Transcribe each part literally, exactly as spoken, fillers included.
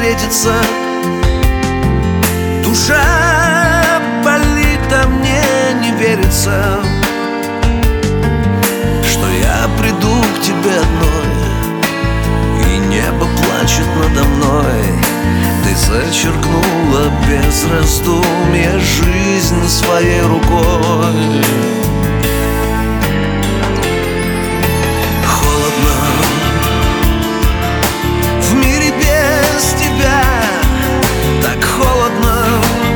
встретиться. Душа болит, а мне не верится, что я приду к тебе одной, и небо плачет надо мной. Ты зачеркнула без раздумья жизнь своей рукой. Холодно в мире без тебя, так холодно,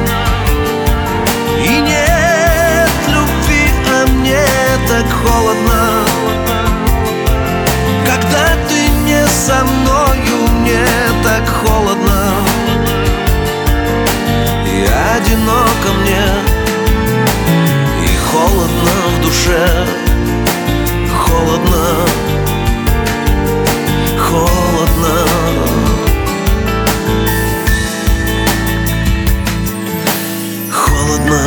и нет любви, а мне так холодно. Когда ты не со мною, мне так холодно, и одиноко мне, и холодно в душе. Холодно, холодно. Холодно.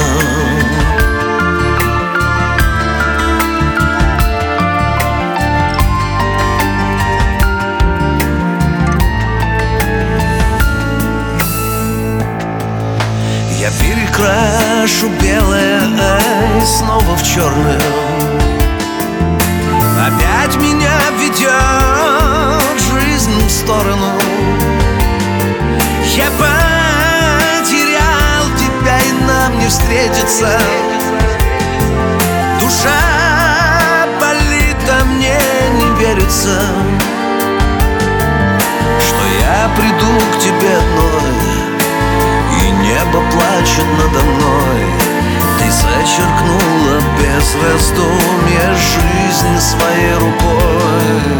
Я перекрашу белое, ай, снова в черное. Опять меня ведет жизнь в сторону. Я потерял тебя, и нам не встретиться. Душа болит, а мне не верится, что я приду к тебе одной, и небо плачет надо мной. Ты зачеркнула без раздумья жизнь своей рукой.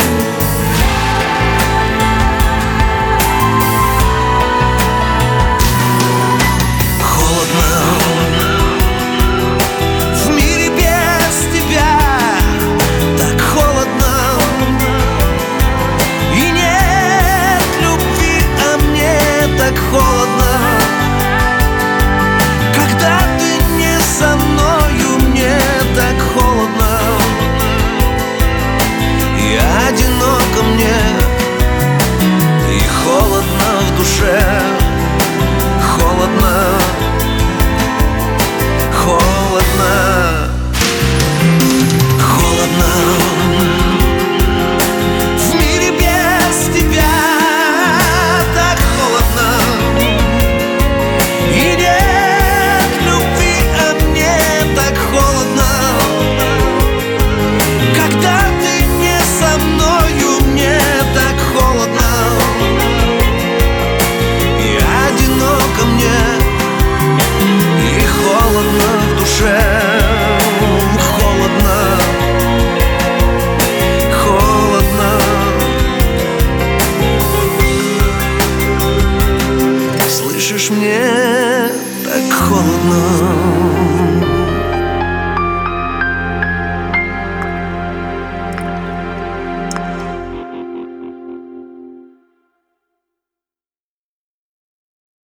Одиноко мне, и холодно в душе. Холодно, холодно, холодно. В мире без тебя так холодно, и нет любви, а мне так холодно. Когда ты не со мною, мне так холодно, и одиноко мне, и холодно в душе. Холодно, холодно. Слышишь, мне так холодно.